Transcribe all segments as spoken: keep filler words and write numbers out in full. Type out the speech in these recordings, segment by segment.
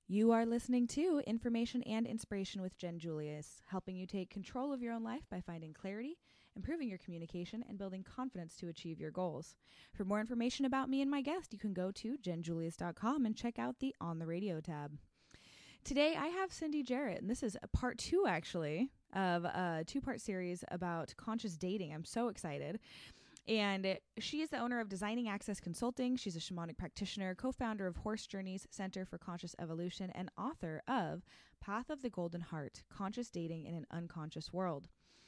You are listening to Information and Inspiration with Jen Julius, helping you take control of your own life by finding clarity, improving your communication, and building confidence to achieve your goals. For more information about me and my guest, you can go to jen julius dot com and check out the On the Radio tab. Today, I have Cindy Jarrett, and this is a part two, actually, of a two-part series about conscious dating. I'm so excited. And she is the owner of Designing Access Consulting. She's a shamanic practitioner, co-founder of Horse Journeys Center for Conscious Evolution, and author of Path of the Golden Heart, Conscious Dating in an Unconscious World.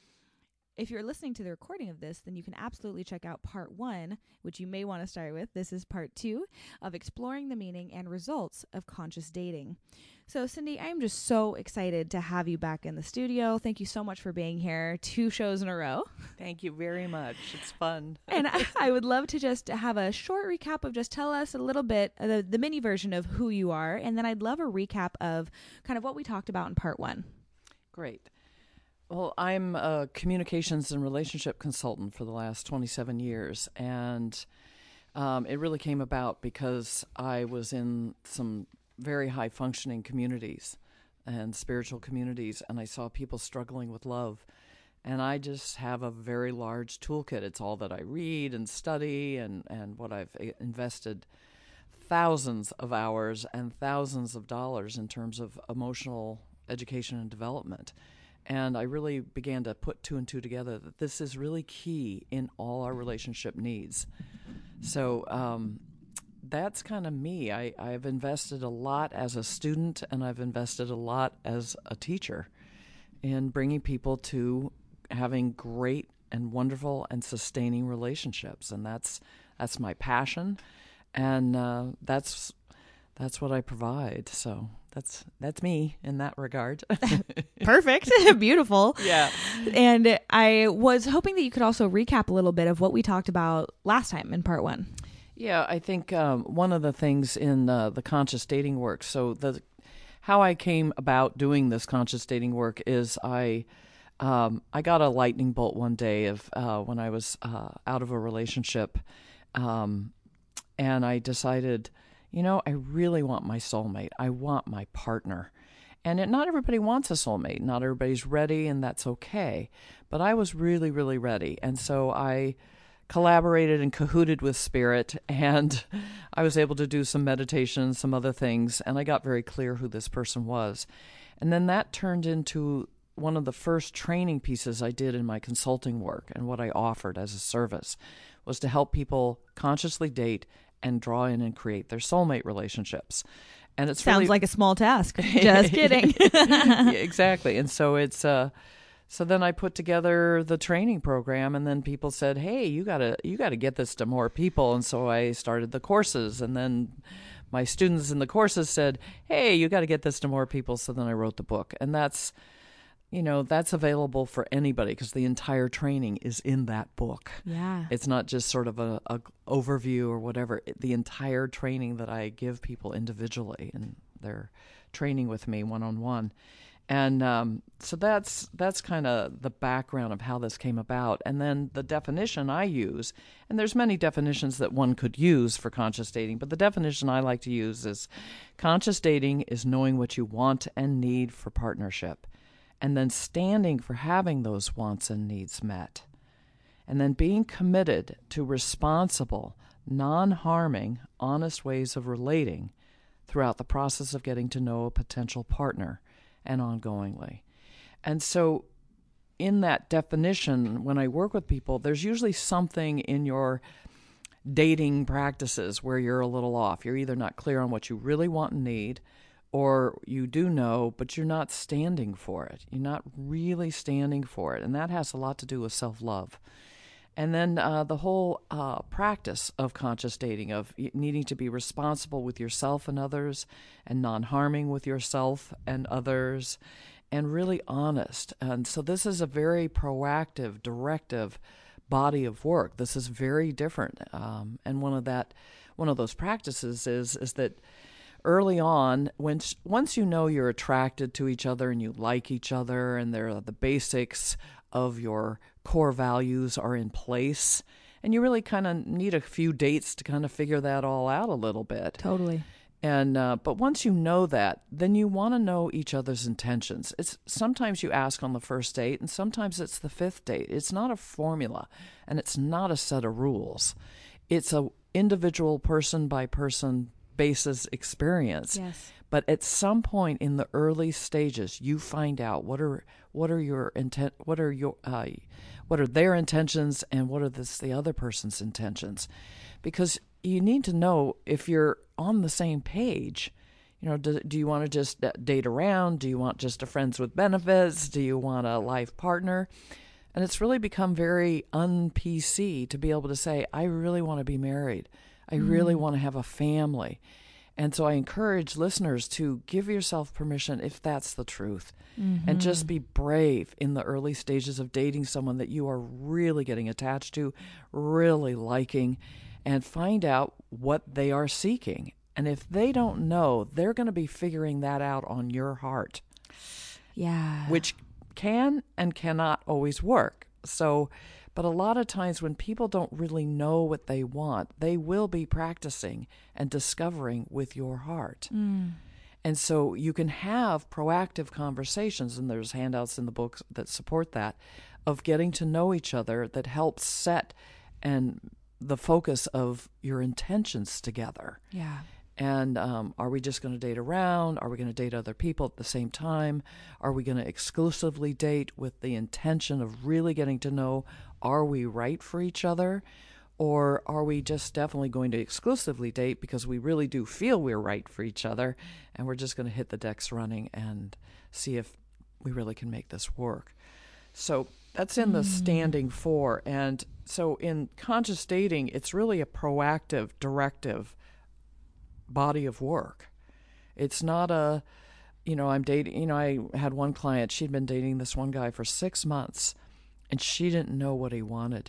If you're listening to the recording of this, then you can absolutely check out part one, which you may want to start with. This is part two of exploring the meaning and results of conscious dating. So, Cindy, I'm just so excited to have you back in the studio. Thank you so much for being here. Two shows in a row. Thank you very much. It's fun. And I, I would love to just have a short recap of just tell us a little bit, uh, the, the mini version of who you are. And then I'd love a recap of kind of what we talked about in part one. Great. Well, I'm a communications and relationship consultant for the last twenty-seven years, and um, it really came about because I was in some very high-functioning communities and spiritual communities, and I saw people struggling with love, and I just have a very large toolkit. It's all that I read and study and, and what I've invested thousands of hours and thousands of dollars in terms of emotional education and development. And I really began to put two and two together that this is really key in all our relationship needs. So um, that's kind of me. I, I've invested a lot as a student, and I've invested a lot as a teacher in bringing people to having great and wonderful and sustaining relationships. And that's that's my passion, and uh, that's that's what I provide. So that's that's me in that regard. Perfect. Beautiful. Yeah. And I was hoping that you could also recap a little bit of what we talked about last time in part one. Yeah, I think um, one of the things in uh, the conscious dating work, so the how I came about doing this conscious dating work is I um, I got a lightning bolt one day of uh, when I was uh, out of a relationship, um, and I decided, you know, I really want my soulmate. I want my partner. And it, not everybody wants a soulmate. Not everybody's ready, and that's okay. But I was really, really ready. And so I collaborated and cahooted with Spirit, and I was able to do some meditation, some other things, and I got very clear who this person was. And then that turned into one of the first training pieces I did in my consulting work, and what I offered as a service was to help people consciously date and draw in and create their soulmate relationships. And it sounds really, like a small task. Just kidding. Yeah, exactly. And so it's uh so then I put together the training program, and then people said, "Hey, you gotta you gotta get this to more people." And so I started the courses, and then my students in the courses said, "Hey, you got to get this to more people." So then I wrote the book, and that's you know, that's available for anybody because the entire training is in that book. Yeah. It's not just sort of a, a overview or whatever. It, the entire training that I give people individually, and they're training with me one-on-one. And um, so that's that's kind of the background of how this came about. And then the definition I use, and there's many definitions that one could use for conscious dating, but the definition I like to use is conscious dating is knowing what you want and need for partnership, and then standing for having those wants and needs met, and then being committed to responsible, non-harming, honest ways of relating throughout the process of getting to know a potential partner and ongoingly. And so in that definition, when I work with people, there's usually something in your dating practices where you're a little off. You're either not clear on what you really want and need, or you do know, but you're not standing for it. You're not really standing for it. And that has a lot to do with self-love. And then uh, the whole uh, practice of conscious dating, of needing to be responsible with yourself and others, and non-harming with yourself and others, and really honest. And so this is a very proactive, directive body of work. This is very different. Um, and one of that, one of those practices is is that early on, when once you know you're attracted to each other and you like each other, and there are the basics of your core values are in place, and you really kind of need a few dates to kind of figure that all out a little bit. Totally. And uh, but once you know that, then you want to know each other's intentions. It's sometimes you ask on the first date, and sometimes it's the fifth date. It's not a formula, and it's not a set of rules. It's a individual person by person basis experience. Yes. But at some point in the early stages, you find out what are what are your intent, what are your uh, what are their intentions, and what are this the other person's intentions, because you need to know if you're on the same page. You know, do, do you want to just date around? Do you want just a friends with benefits? Do you want a life partner? And it's really become very un-P C to be able to say, I really want to be married. I mm. really want to have a family. And so I encourage listeners to give yourself permission if that's the truth. Mm-hmm. And just be brave in the early stages of dating someone that you are really getting attached to, really liking, and find out what they are seeking. And if they don't know, they're going to be figuring that out on your heart. Yeah. Which can and cannot always work. So, but a lot of times when people don't really know what they want, they will be practicing and discovering with your heart. Mm. And so you can have proactive conversations, and there's handouts in the books that support that, of getting to know each other that helps set and the focus of your intentions together. Yeah. And um, are we just going to date around? Are we going to date other people at the same time? Are we going to exclusively date with the intention of really getting to know, are we right for each other? Or are we just definitely going to exclusively date because we really do feel we're right for each other, and we're just going to hit the decks running and see if we really can make this work? So that's in the mm. standing for. And so in conscious dating, it's really a proactive, directive body of work. It's not a, you know, I'm dating, you know, I had one client, she'd been dating this one guy for six months, and she didn't know what he wanted.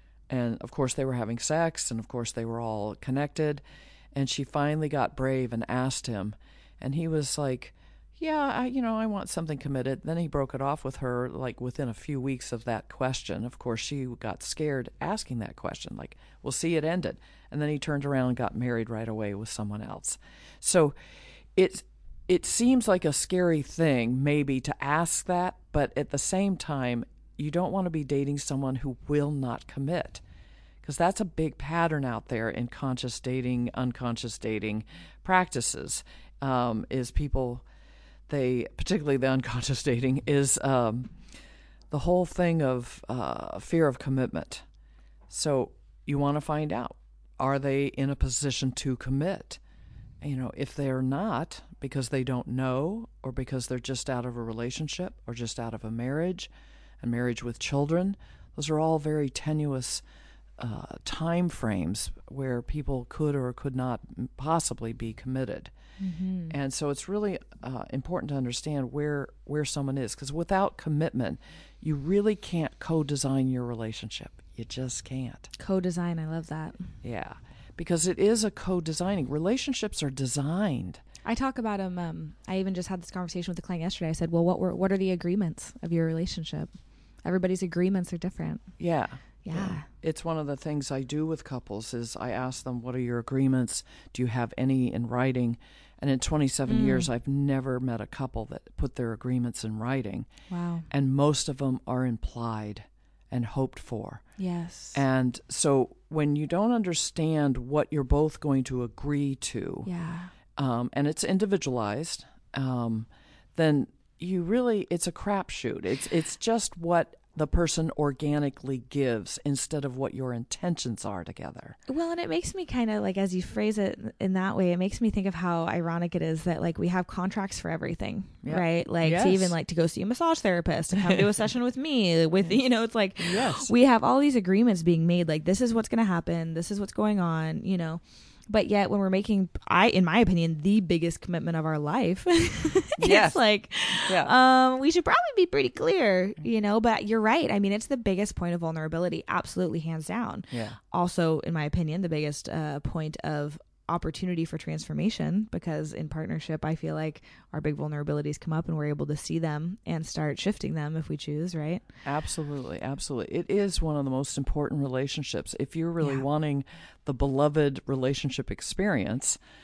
And of course they were having sex, and of course they were all connected. And she finally got brave and asked him, and he was like, yeah, I, you know, I want something committed. Then he broke it off with her, like within a few weeks of that question. Of course, she got scared asking that question, like, we'll see, it ended. And then he turned around and got married right away with someone else. So it, it seems like a scary thing maybe to ask that, but at the same time, you don't want to be dating someone who will not commit, because that's a big pattern out there in conscious dating, unconscious dating practices, um, is people... They, particularly the unconscious dating, is um, the whole thing of uh, fear of commitment. So you want to find out, are they in a position to commit? You know, if they're not, because they don't know, or because they're just out of a relationship, or just out of a marriage, a marriage with children, those are all very tenuous uh, time frames where people could or could not possibly be committed. Mm-hmm. And so it's really uh, important to understand where where someone is, because without commitment, you really can't co-design your relationship. You just can't. Co-design, I love that. Yeah, because it is a co-designing. Relationships are designed. I talk about them. Um, I even just had this conversation with a client yesterday. I said, well, what were what are the agreements of your relationship? Everybody's agreements are different. Yeah. Yeah. yeah. It's one of the things I do with couples is I ask them, what are your agreements? Do you have any in writing? And in twenty-seven mm. years, I've never met a couple that put their agreements in writing. Wow. And most of them are implied and hoped for. Yes. And so when you don't understand what you're both going to agree to, yeah. um, and it's individualized, um, then you really, it's a crapshoot. It's it's just what the person organically gives instead of what your intentions are together. Well, and it makes me kind of like, as you phrase it in that way, it makes me think of how ironic it is that like we have contracts for everything, yep. right? Like yes. to even like to go see a massage therapist and come do a session with me with, you know, it's like yes. we have all these agreements being made, like this is what's going to happen. This is what's going on, you know. But yet when we're making, I, in my opinion, the biggest commitment of our life, it's yes. like, yeah. um, we should probably be pretty clear, you know, but you're right. I mean, it's the biggest point of vulnerability, absolutely, hands down. Yeah. Also, in my opinion, the biggest uh, point of opportunity for transformation, because in partnership, I feel like our big vulnerabilities come up and we're able to see them and start shifting them if we choose, right? Absolutely. Absolutely. It is one of the most important relationships. If you're really yeah. wanting the beloved relationship experience,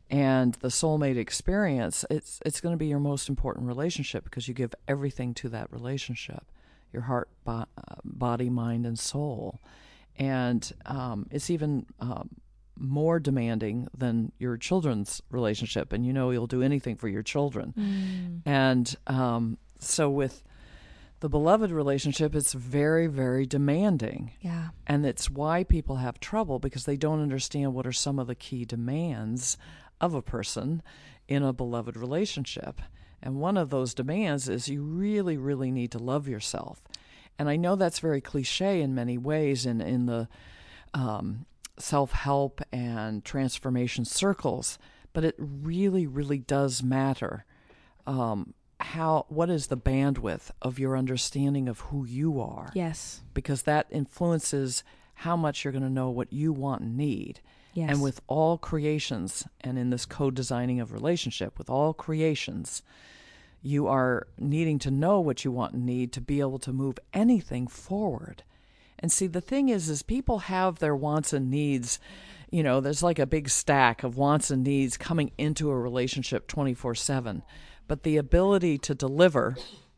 and the soulmate experience, it's it's going to be your most important relationship because you give everything to that relationship, your heart, bo- body, mind, and soul. And um, it's even um, more demanding than your children's relationship. And you know you'll do anything for your children. Mm. And um, so with the beloved relationship, it's very, very demanding. Yeah. And it's why people have trouble, because they don't understand what are some of the key demands of a person in a beloved relationship. And one of those demands is you really, really need to love yourself. And I know that's very cliche in many ways in, in the um, self-help and transformation circles, but it really, really does matter. Um, how what is the bandwidth of your understanding of who you are? Yes. Because that influences how much you're going to know what you want and need. Yes. And with all creations, and in this co-designing of relationship, with all creations, you are needing to know what you want and need to be able to move anything forward. And see, the thing is, is people have their wants and needs. You know, there's like a big stack of wants and needs coming into a relationship twenty-four seven. But the ability to deliver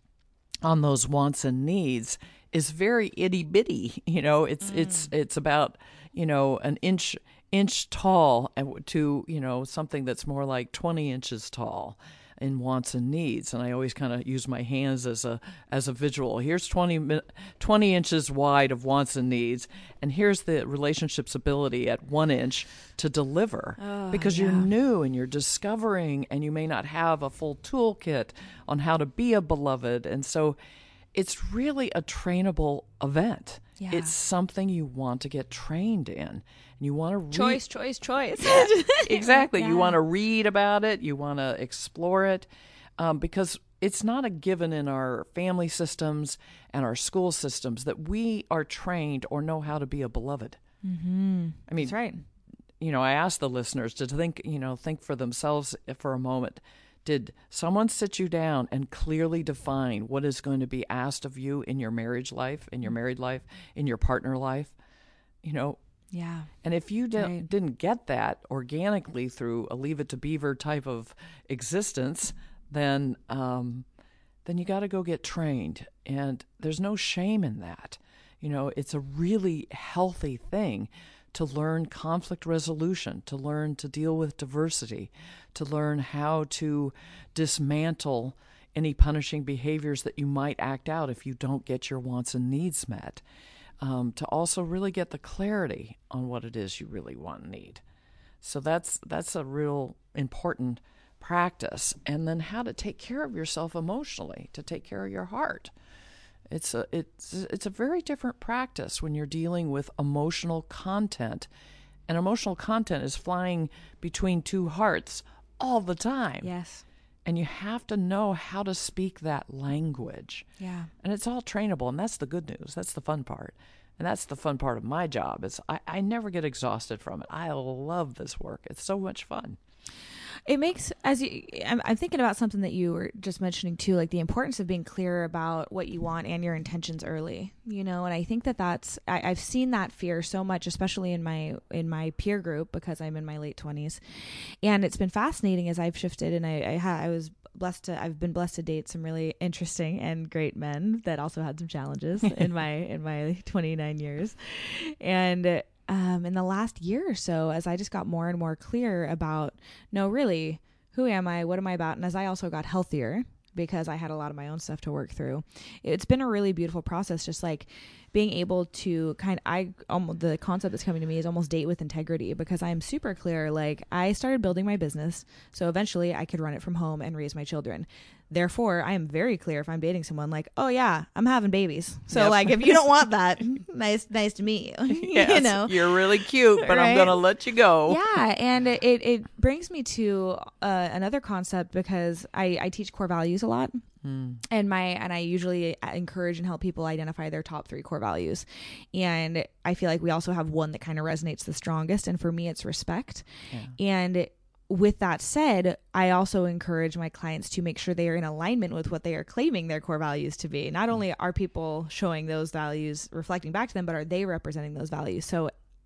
on those wants and needs is very itty bitty. You know, it's mm. it's it's about, you know, an inch inch tall to, you know, something that's more like twenty inches tall in wants and needs. And I always kind of use my hands as a as a visual. Here's twenty, twenty inches wide of wants and needs, and here's the relationship's ability at one inch to deliver. Oh, because yeah. You're new and you're discovering, and you may not have a full toolkit on how to be a beloved. And so it's really a trainable event. Yeah. It's something you want to get trained in. And you want to read. Choice, choice, choice. Yeah, exactly. Yeah. You want to read about it. You want to explore it. Um, because it's not a given in our family systems and our school systems that we are trained or know how to be a beloved. Mm-hmm. I mean, that's right. You know, I ask the listeners to think, you know, think for themselves for a moment. Did someone sit you down and clearly define what is going to be asked of you in your marriage life, in your married life, in your partner life? You know, yeah. And if you d- right. didn't get that organically through a Leave It to Beaver type of existence, then um, then you got to go get trained. And there's no shame in that. You know, it's a really healthy thing to learn conflict resolution, to learn to deal with diversity, to learn how to dismantle any punishing behaviors that you might act out if you don't get your wants and needs met. Um, to also really get the clarity on what it is you really want and need. So that's that's a real important practice. And then how to take care of yourself emotionally, to take care of your heart. It's a it's it's a very different practice when you're dealing with emotional content. And emotional content is flying between two hearts all the time. Yes. And you have to know how to speak that language. Yeah. And it's all trainable, and that's the good news. That's the fun part. And that's the fun part of my job is I, I never get exhausted from it. I love this work. It's so much fun. It makes, as you, I'm, I'm thinking about something that you were just mentioning too, like the importance of being clear about what you want and your intentions early, you know, and I think that that's, I, I've seen that fear so much, especially in my, in my peer group, because I'm in my late twenties, and it's been fascinating as I've shifted, and I, I, ha, I was blessed to, I've been blessed to date some really interesting and great men that also had some challenges in my, in my twenty-nine years. And Um, in the last year or so, as I just got more and more clear about, no, really, who am I? What am I about? And as I also got healthier, because I had a lot of my own stuff to work through, it's been a really beautiful process. Just like being able to kind of, I, almost, the concept that's coming to me is almost date with integrity, because I'm super clear. Like, I started building my business, so eventually I could run it from home and raise my children. Therefore, I am very clear if I'm dating someone, like, oh yeah, I'm having babies. So yep. like, if you don't want that, nice, nice to meet you. Yes, you know, you're really cute, but right? I'm gonna let you go. Yeah, and it it brings me to uh, another concept, because I I teach core values a lot. Hmm. And my and I usually encourage and help people identify their top three core values. And I feel like we also have one that kind of resonates the strongest. And for me, it's respect. Yeah. And with that said, I also encourage my clients to make sure they are in alignment with what they are claiming their core values to be. Not only are people showing those values reflecting back to them, but are they representing those values? So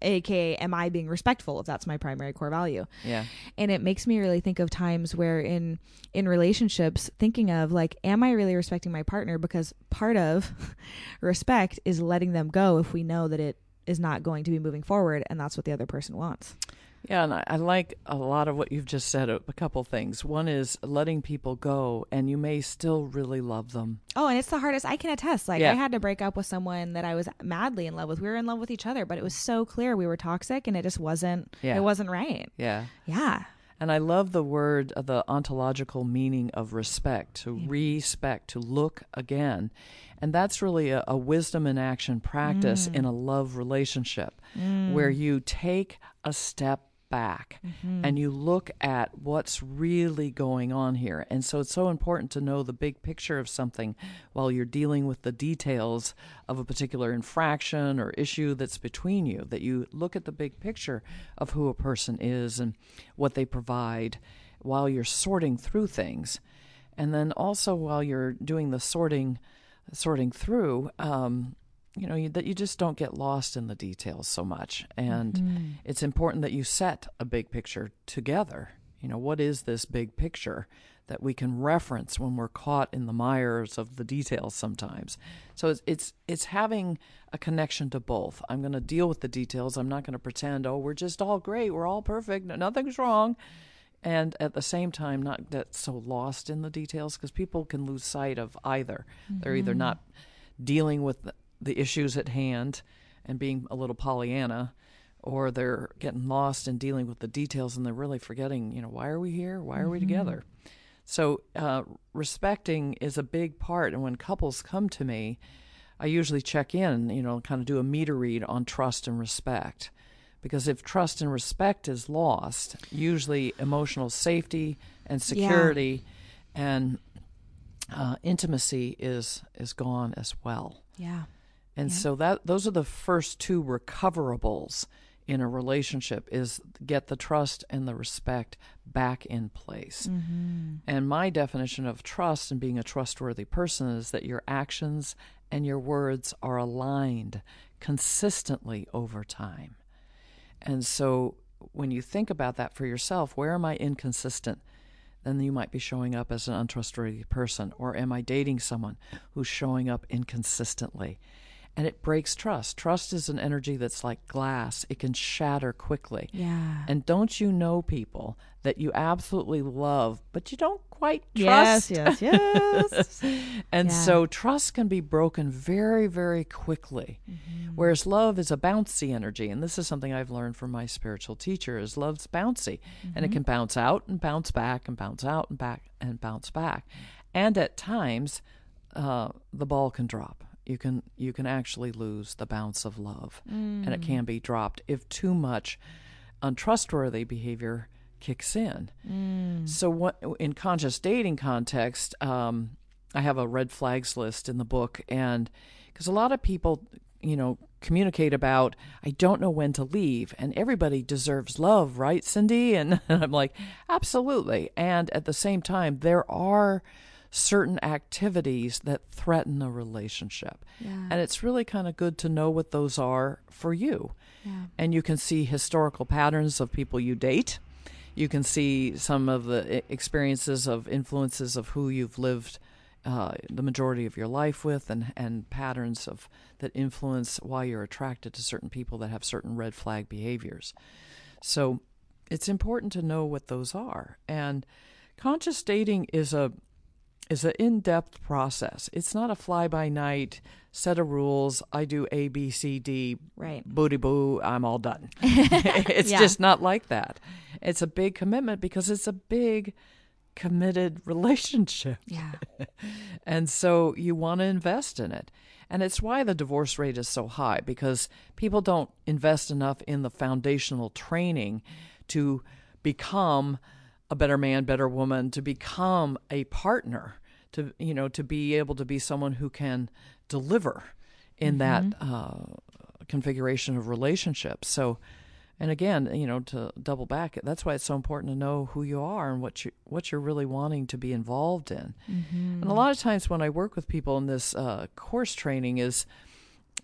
A K A, am I being respectful if that's my primary core value? Yeah. And it makes me really think of times where in in relationships, thinking of like, am I really respecting my partner? Because part of respect is letting them go if we know that it is not going to be moving forward, and that's what the other person wants. Yeah, and I, I like a lot of what you've just said, a, a couple things. One is letting people go, and you may still really love them. Oh, and it's the hardest. I can attest. Like, Yeah. I had to break up with someone that I was madly in love with. We were in love with each other, but it was so clear we were toxic, and it just wasn't, Yeah. it wasn't right. Yeah. Yeah. And I love the word, uh, the ontological meaning of respect, to Yeah. respect, to look again. And that's really a, a wisdom in action practice Mm. in a love relationship Mm. where you take a step back Mhm. and you look at what's really going on here. And so it's so important to know the big picture of something while you're dealing with the details of a particular infraction or issue that's between you, that you look at the big picture of who a person is and what they provide while you're sorting through things. And then also while you're doing the sorting sorting through, um, you know, you, that you just don't get lost in the details so much. And Mhm. it's important that you set a big picture together. You know, what is this big picture that we can reference when we're caught in the mires of the details sometimes? So it's it's, it's having a connection to both. I'm going to deal with the details. I'm not going to pretend, oh, we're just all great. We're all perfect. Nothing's wrong. And at the same time, not get so lost in the details, because people can lose sight of either. Mm-hmm. They're either not dealing with the, the issues at hand and being a little Pollyanna, or they're getting lost in dealing with the details and they're really forgetting, you know, why are we here? Why are mm-hmm. we together? So uh, respecting is a big part. And when couples come to me, I usually check in, you know, kind of do a meter read on trust and respect. Because if trust and respect is lost, usually emotional safety and security yeah. and uh, intimacy is is gone as well. Yeah. And yeah. so that those are the first two recoverables in a relationship, is get the trust and the respect back in place. Mm-hmm. And my definition of trust and being a trustworthy person is that your actions and your words are aligned consistently over time. And so when you think about that for yourself, where am I inconsistent? Then you might be showing up as an untrustworthy person. Or am I dating someone who's showing up inconsistently? And it breaks trust. Trust is an energy that's like glass. It can shatter quickly. Yeah. And don't you know people that you absolutely love, but you don't quite trust? Yes, yes, yes. And yeah. so trust can be broken very, very quickly. Mm-hmm. Whereas love is a bouncy energy. And this is something I've learned from my spiritual teacher, is love's bouncy. Mm-hmm. And it can bounce out and bounce back and bounce out and back and bounce back. And at times, uh, the ball can drop. You can you can actually lose the bounce of love, mm. and it can be dropped if too much untrustworthy behavior kicks in. Mm. So what, in conscious dating context, um, I have a red flags list in the book, and because a lot of people, you know, communicate about, I don't know when to leave, and everybody deserves love, right, Cindy? And, and I'm like, absolutely. And at the same time, there are certain activities that threaten a relationship. Yeah. And it's really kind of good to know what those are for you. Yeah. And you can see historical patterns of people you date. You can see some of the experiences of influences of who you've lived uh, the majority of your life with, and, and patterns of that influence why you're attracted to certain people that have certain red flag behaviors. So it's important to know what those are. And conscious dating is a is an in-depth process. It's not a fly-by-night set of rules. I do A, B, C, D, right. booty boo, I'm all done. It's yeah. just not like that. It's a big commitment because it's a big committed relationship. Yeah. And so you want to invest in it. And it's why the divorce rate is so high, because people don't invest enough in the foundational training to become a better man, better woman, to become a partner, to, you know, to be able to be someone who can deliver in mm-hmm. that uh, configuration of relationships. So, and again, you know, to double back, that's why it's so important to know who you are and what you what you're really wanting to be involved in. Mm-hmm. And a lot of times when I work with people in this uh, course training, is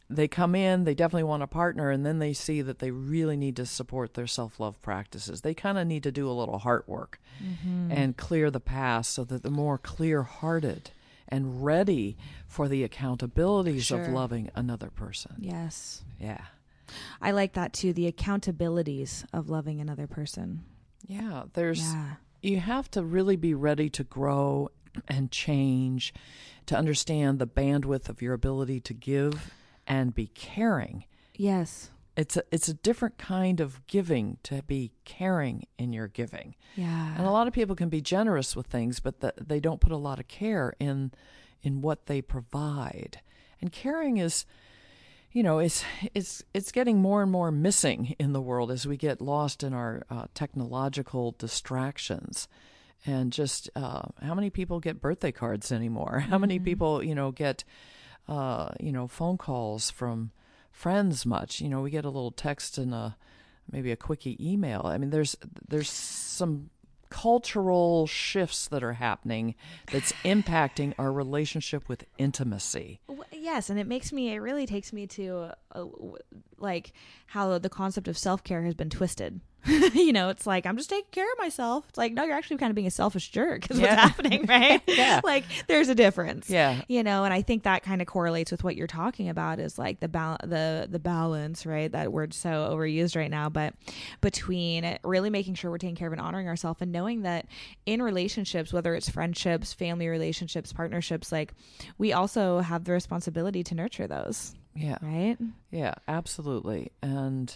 they come in, they definitely want a partner, and then they see that they really need to support their self-love practices. They kind of need to do a little heart work mm-hmm. and clear the past so that they're more clear-hearted and ready for the accountabilities sure. of loving another person. Yes. Yeah. I like that too, the accountabilities of loving another person. Yeah, there's yeah. you have to really be ready to grow and change, to understand the bandwidth of your ability to give and be caring. Yes. It's a, it's a different kind of giving, to be caring in your giving. Yeah. And a lot of people can be generous with things, but the, they don't put a lot of care in in what they provide. And caring is, you know, it's it's it's getting more and more missing in the world as we get lost in our uh, technological distractions. And just uh, how many people get birthday cards anymore? How mm-hmm. many people, you know, get, uh, you know, phone calls from friends much? You know, we get a little text and a, maybe a quickie email. I mean, there's there's some cultural shifts that are happening that's impacting our relationship with intimacy. Yes, and it makes me, it really takes me to, uh, like, how the concept of self-care has been twisted. You know, it's like, I'm just taking care of myself. It's like, no, you're actually kind of being a selfish jerk is yeah. what's happening, right? Yeah. Like, there's a difference. Yeah. You know, and I think that kind of correlates with what you're talking about, is like the bal- the the balance, right? That word's so overused right now, but between really making sure we're taking care of and honoring ourselves, and knowing that in relationships, whether it's friendships, family relationships, partnerships, like, we also have the responsibility to nurture those. Yeah. Right? Yeah, absolutely. And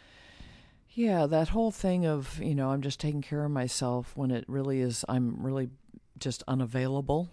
yeah, that whole thing of, you know, I'm just taking care of myself when it really is, I'm really just unavailable.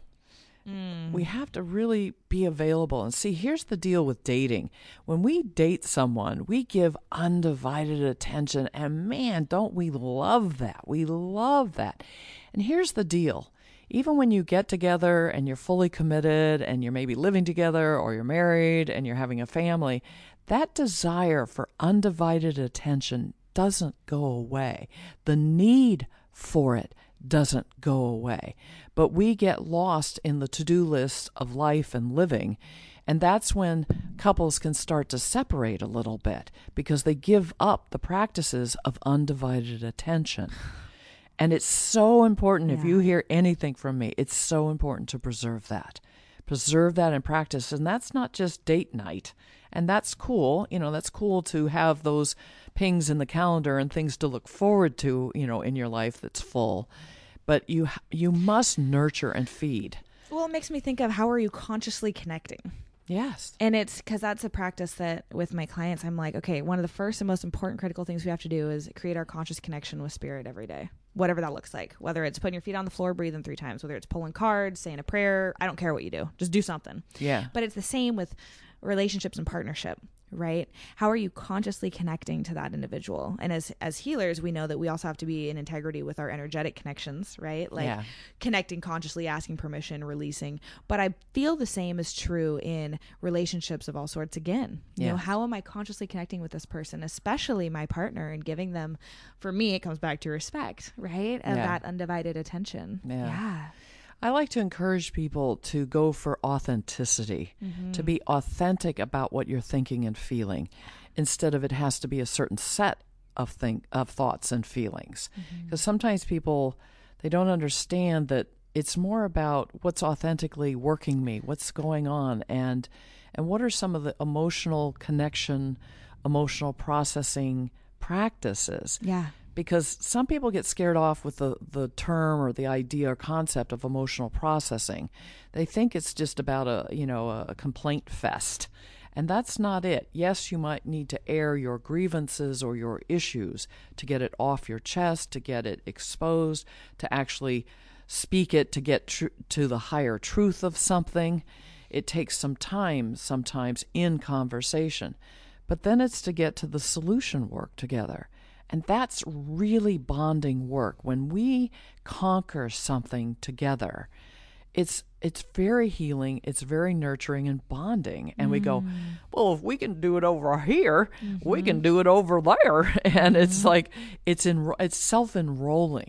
Mm. We have to really be available. And see, here's the deal with dating. When we date someone, we give undivided attention. And man, don't we love that? We love that. And here's the deal. Even when you get together and you're fully committed and you're maybe living together or you're married and you're having a family, that desire for undivided attention doesn't go away. The need for it doesn't go away. But we get lost in the to-do list of life and living. And that's when couples can start to separate a little bit, because they give up the practices of undivided attention. And it's so important, yeah. if you hear anything from me, it's so important to preserve that. Preserve that in practice. And that's not just date night. And that's cool. You know, that's cool to have those pings in the calendar and things to look forward to, you know, in your life that's full. But you you must nurture and feed. Well, it makes me think of, how are you consciously connecting? Yes. And it's because that's a practice that with my clients, I'm like, okay, one of the first and most important critical things we have to do is create our conscious connection with spirit every day, whatever that looks like, whether it's putting your feet on the floor, breathing three times, whether it's pulling cards, saying a prayer. I don't care what you do. Just do something. Yeah. But it's the same with relationships and partnership, right? How are you consciously connecting to that individual? And as as healers, we know that we also have to be in integrity with our energetic connections, right? Like yeah. connecting consciously, asking permission, releasing. But I feel the same is true in relationships of all sorts again. You yeah. know, how am I consciously connecting with this person, especially my partner, and giving them, for me, it comes back to respect, right? Of yeah. that undivided attention. Yeah. yeah. I like to encourage people to go for authenticity, mm-hmm. to be authentic about what you're thinking and feeling, instead of it has to be a certain set of think of thoughts and feelings. Because mm-hmm. sometimes people, they don't understand that it's more about what's authentically working me, what's going on, and and what are some of the emotional connection, emotional processing practices. Yeah. Because some people get scared off with the, the term or the idea or concept of emotional processing. They think it's just about a, you know, a complaint fest. And that's not it. Yes, you might need to air your grievances or your issues to get it off your chest, to get it exposed, to actually speak it, to get tr- to the higher truth of something. It takes some time sometimes in conversation. But then it's to get to the solution work together. And that's really bonding work. When we conquer something together, it's it's very healing, it's very nurturing and bonding. And mm. we go, well, if we can do it over here, mm-hmm. we can do it over there. And mm-hmm. it's like, it's in, it's self-enrolling.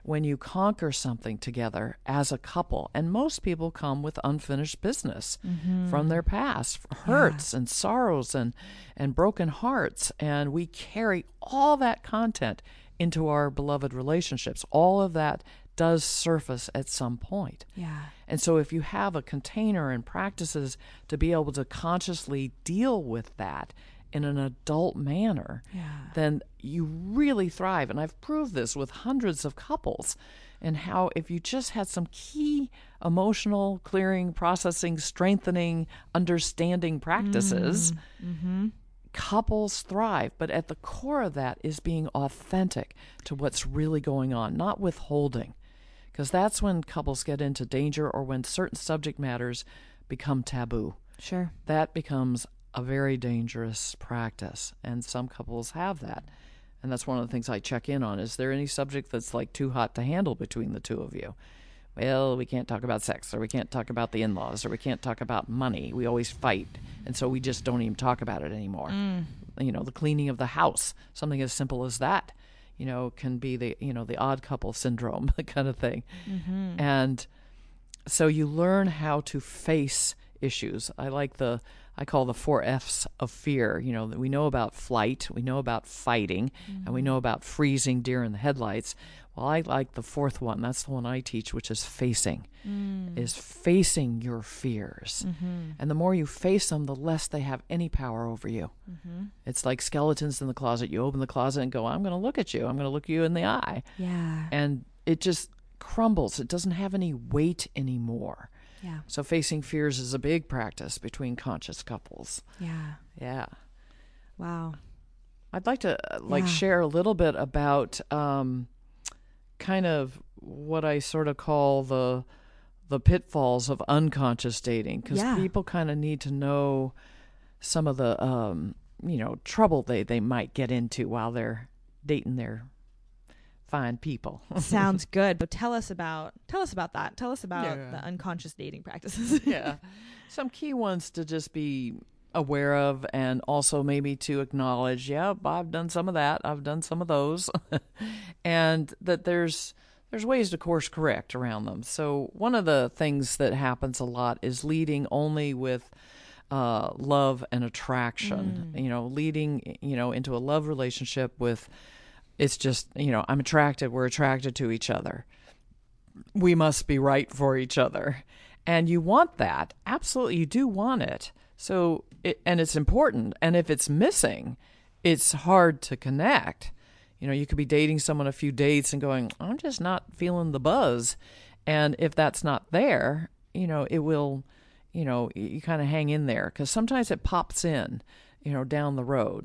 when you conquer something together as a couple. And most people come with unfinished business mm-hmm. from their past, hurts yeah. and sorrows and, and broken hearts. And we carry all that content into our beloved relationships. All of that does surface at some point. Yeah. And so if you have a container and practices to be able to consciously deal with that in an adult manner, yeah. then you really thrive. And I've proved this with hundreds of couples, and how if you just had some key emotional clearing, processing, strengthening, understanding practices, mm-hmm. couples thrive. But at the core of that is being authentic to what's really going on, not withholding, because that's when couples get into danger, or when certain subject matters become taboo. Sure. That becomes a very dangerous practice, and some couples have that. And that's one of the things I check in on. Is there any subject that's like too hot to handle between the two of you? Well, we can't talk about sex, or we can't talk about the in-laws, or we can't talk about money. We always fight, and so we just don't even talk about it anymore. Mm. You know, the cleaning of the house, something as simple as that, you know, can be the, you know, the odd couple syndrome kind of thing. Mm-hmm. And so you learn how to face issues. I like the, I call the four F's of fear. You know, that we know about flight, we know about fighting, mm-hmm. and we know about freezing deer in the headlights. Well, I like the fourth one. That's the one I teach, which is facing, mm. is facing your fears. Mm-hmm. And the more you face them, the less they have any power over you. Mm-hmm. It's like skeletons in the closet. You open the closet and go, I'm going to look at you. I'm going to look you in the eye. Yeah. And it just crumbles. It doesn't have any weight anymore. Yeah. So facing fears is a big practice between conscious couples. Yeah. Yeah. Wow. I'd like to uh, like yeah. share a little bit about um, kind of what I sort of call the the pitfalls of unconscious dating, because yeah. people kind of need to know some of the um, you know trouble they, they might get into while they're dating their fine people. Sounds good. But tell us about tell us about that. Tell us about yeah. the unconscious dating practices. yeah. Some key ones to just be aware of, and also maybe to acknowledge, yeah, I've done some of that. I've done some of those. And that there's there's ways to course correct around them. So one of the things that happens a lot is leading only with uh, love and attraction, Mm. you know, leading, you know, into a love relationship with, it's just, you know, I'm attracted, we're attracted to each other. We must be right for each other. And you want that. Absolutely, you do want it. So, it, and it's important. And if it's missing, it's hard to connect. You know, you could be dating someone a few dates and going, I'm just not feeling the buzz. And if that's not there, you know, it will, you know, you kind of hang in there, because sometimes it pops in, you know, down the road.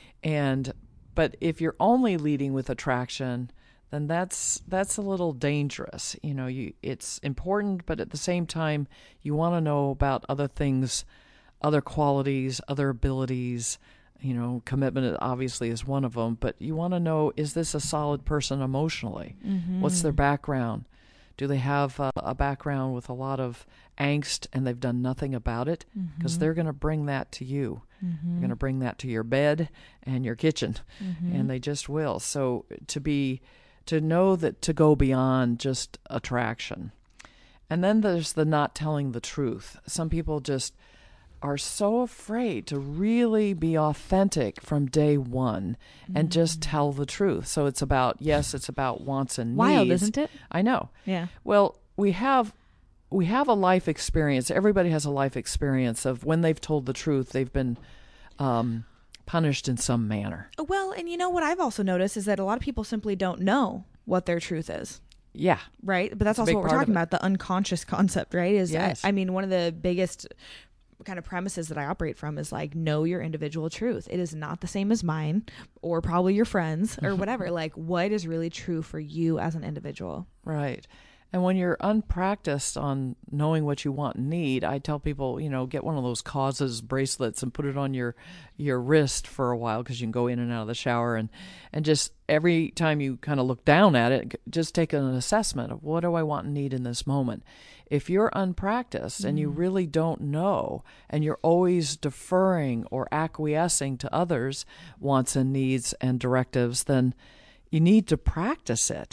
And, but if you're only leading with attraction, then that's that's a little dangerous. You know, you it's important, but at the same time, you want to know about other things, other qualities, other abilities. You know, commitment obviously is one of them, but you want to know, is this a solid person emotionally? Mm-hmm. What's their background? Do they have a, a background with a lot of angst and they've done nothing about it? Because Mm-hmm. they're going to bring that to you. Mm-hmm. They're going to bring that to your bed and your kitchen, Mm-hmm. and they just will. So to be, to know that, to go beyond just attraction. And then there's the not telling the truth. Some people just are so afraid to really be authentic from day one and Mm. just tell the truth. So it's about, yes, it's about wants and needs. Wild, isn't it? I know. Yeah. Well, we have we have a life experience. Everybody has a life experience of when they've told the truth, they've been um, punished in some manner. Well, and you know what I've also noticed is that a lot of people simply don't know what their truth is. Yeah. Right. But that's It's a also big what we're part talking of it. about, the unconscious concept, right? Is Yes. I, I mean, one of the biggest kind of premises that I operate from is like, know your individual truth. It is not the same as mine or probably your friends or whatever. Like, what is really true for you as an individual? Right. And when you're unpracticed on knowing what you want and need, I tell people, you know, get one of those causes bracelets and put it on your your wrist for a while, because you can go in and out of the shower, and, and just every time you kind of look down at it, just take an assessment of, what do I want and need in this moment? If you're unpracticed and you really don't know, and you're always deferring or acquiescing to others' wants and needs and directives, then you need to practice it.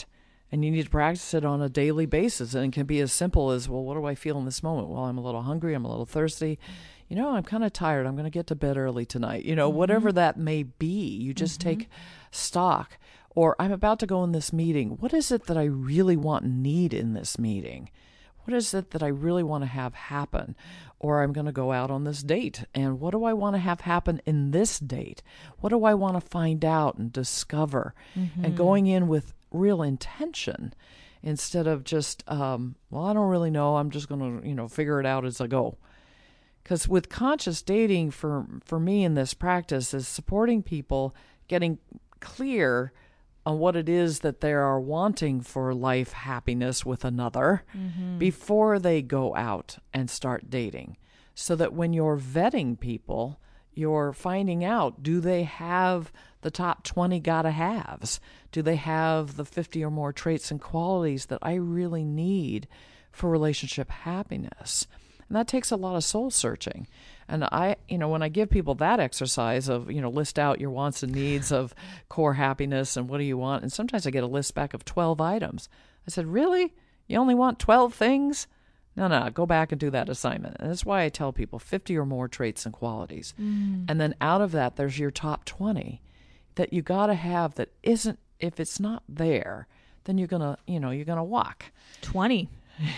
And you need to practice it on a daily basis. And it can be as simple as, well, what do I feel in this moment? Well, I'm a little hungry. I'm a little thirsty. You know, I'm kind of tired. I'm going to get to bed early tonight. You know, mm-hmm. whatever that may be, you just mm-hmm. take stock. Or I'm about to go in this meeting. What is it that I really want and need in this meeting? What is it that I really want to have happen? Or I'm going to go out on this date. And what do I want to have happen in this date? What do I want to find out and discover? Mm-hmm. And going in with real intention instead of just, um, well, I don't really know. I'm just going to, you know, figure it out as I go. Because with conscious dating, for, for me in this practice, is supporting people getting clear on what it is that they are wanting for life happiness with another mm-hmm. before they go out and start dating. So that when you're vetting people, you're finding out, do they have the top twenty gotta haves? Do they have the fifty or more traits and qualities that I really need for relationship happiness? And that takes a lot of soul searching. And I, you know, when I give people that exercise of, you know, list out your wants and needs of core happiness and what do you want? And sometimes I get a list back of twelve items. I said, really? You only want twelve things? No, no, go back and do that assignment. And that's why I tell people fifty or more traits and qualities. Mm. And then out of that, there's your top twenty that you got to have that isn't, if it's not there, then you're going to, you know, you're going to walk. twenty.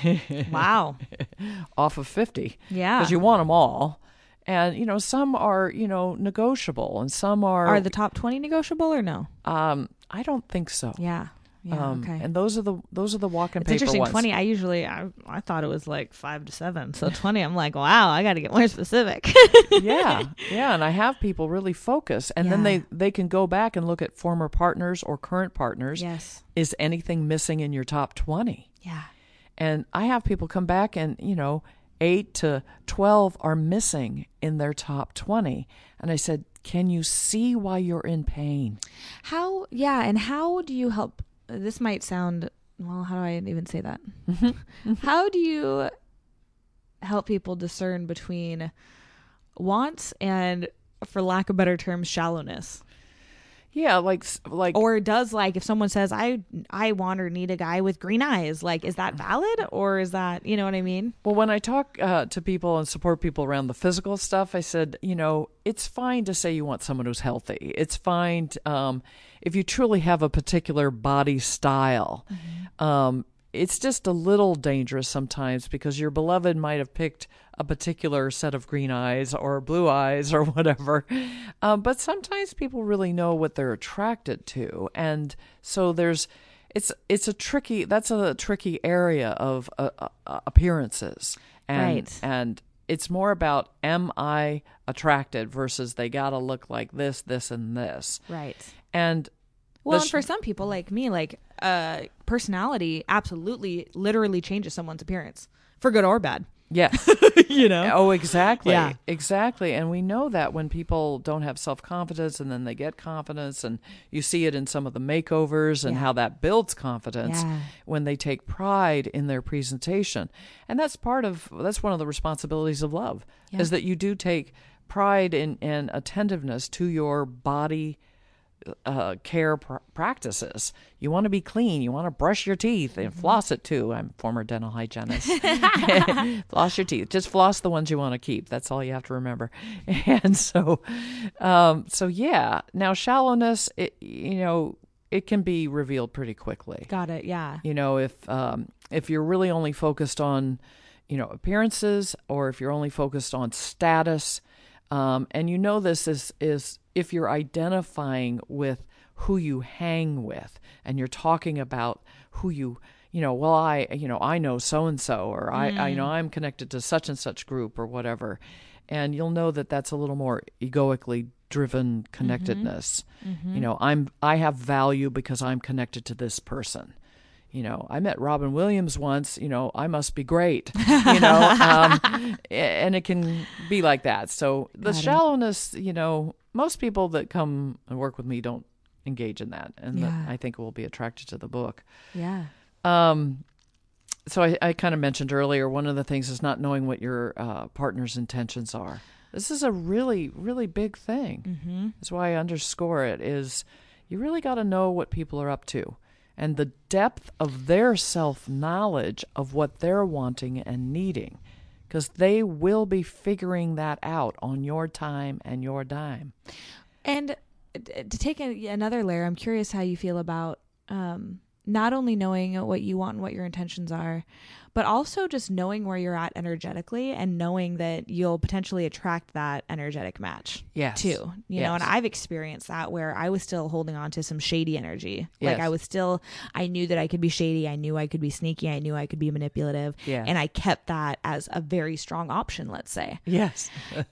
Wow. Off of fifty. Yeah. Because you want them all. And, you know, some are, you know, negotiable and some are... Are the top twenty negotiable or no? Um, I don't think so. Yeah. Yeah, um, okay. And those are the those are the walk and paper ones. It's interesting, twenty, I usually, I, I thought it was like five to seven. So twenty, I'm like, wow, I got to get more specific. yeah. Yeah. And I have people really focus. And yeah. then they, they can go back and look at former partners or current partners. Yes. Is anything missing in your top twenty? Yeah. And I have people come back and, you know, eight to twelve are missing in their top twenty. And I said, can you see why you're in pain? How, yeah. And how do you help? This might sound, well, how do I even say that? How do you help people discern between wants and, for lack of better terms, shallowness? Yeah, like like or does like if someone says I I want or need a guy with green eyes, like is that valid or is that, you know what I mean? Well, when I talk uh, to people and support people around the physical stuff, I said, you know, it's fine to say you want someone who's healthy. It's fine to, um, if you truly have a particular body style. Mm-hmm. Um, it's just a little dangerous sometimes because your beloved might have picked a particular set of green eyes or blue eyes or whatever. Um, but sometimes people really know what they're attracted to. And so there's, it's, it's a tricky, that's a tricky area of uh, uh, appearances. And, right. And it's more about, am I attracted versus they got to look like this, this, and this. Right. And well, and for some people like me, like uh, personality absolutely literally changes someone's appearance for good or bad. Yes. You know? Oh, exactly. Yeah. Exactly. And we know that when people don't have self-confidence and then they get confidence, and you see it in some of the makeovers and yeah. how that builds confidence yeah. when they take pride in their presentation. And that's part of, that's one of the responsibilities of love, yeah. is that you do take pride in, and attentiveness to your body Uh, care pr- practices. You want to be clean. You want to brush your teeth and mm-hmm. floss it too. I'm a former dental hygienist. Floss your teeth. Just floss the ones you want to keep. That's all you have to remember. And so, um, so yeah. Now shallowness, it, you know, it can be revealed pretty quickly. Got it. Yeah. You know, if um, if you're really only focused on, you know, appearances, or if you're only focused on status, um, and you know this is is. If you're identifying with who you hang with and you're talking about who you, you know, well, I, you know, I know so-and-so, or I, mm. I, you know, I'm connected to such and such group or whatever. And you'll know that that's a little more egoically driven connectedness. Mm-hmm. Mm-hmm. You know, I'm, I have value because I'm connected to this person. You know, I met Robin Williams once, you know, I must be great, you know, um, and it can be like that. So the Got shallowness, it. you know, most people that come and work with me don't engage in that. And yeah. that I think will be attracted to the book. Yeah. Um, so I, I kind of mentioned earlier, one of the things is not knowing what your uh, partner's intentions are. This is a really, really big thing. Mm-hmm. That's why I underscore it, is you really got to know what people are up to. and the depth of their self-knowledge of what they're wanting and needing, because they will be figuring that out on your time and your dime. And to take a, another layer, I'm curious how you feel about um, not only knowing what you want and what your intentions are, but also just knowing where you're at energetically and knowing that you'll potentially attract that energetic match yes. too. You yes. know, and I've experienced that where I was still holding on to some shady energy. Yes. Like I was still, I knew that I could be shady. I knew I could be sneaky. I knew I could be manipulative. Yeah. And I kept that as a very strong option, let's say. Yes.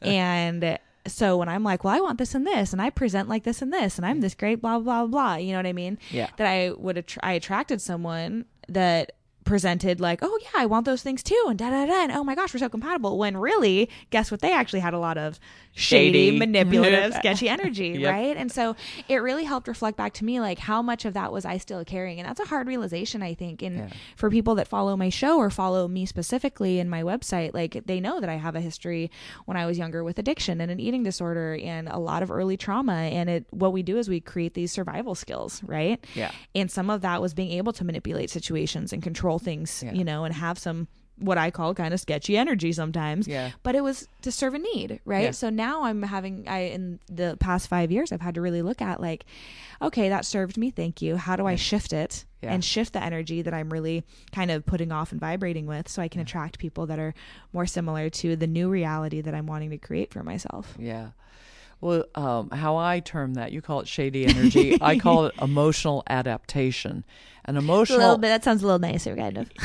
And so when I'm like, well, I want this and this, and I present like this and this, and I'm this great, blah, blah, blah, you know what I mean? Yeah. That I would, att- I attracted someone that presented like, oh yeah, I want those things too, and da da da, and oh my gosh, we're so compatible. When really, guess what? They actually had a lot of shady, Shady. manipulative, sketchy energy, Yep. right? And so it really helped reflect back to me like how much of that was I still carrying, and that's a hard realization, I think. And Yeah. for people that follow my show or follow me specifically in my website, like they know that I have a history when I was younger with addiction and an eating disorder and a lot of early trauma. And it, what we do is we create these survival skills, right? Yeah. And some of that was being able to manipulate situations and control things, Yeah. you know, and have some what I call kind of sketchy energy sometimes. Yeah. But it was to serve a need, right? Yeah. So now I'm having, I in the past five years, I've had to really look at like, okay, that served me, thank you. How do I shift it Yeah. and shift the energy that I'm really kind of putting off and vibrating with, so I can attract people that are more similar to the new reality that I'm wanting to create for myself. Yeah. Well, um, how I term that, you call it shady energy. I call it emotional adaptation. An A emotional little bit. That sounds a little nicer, kind of.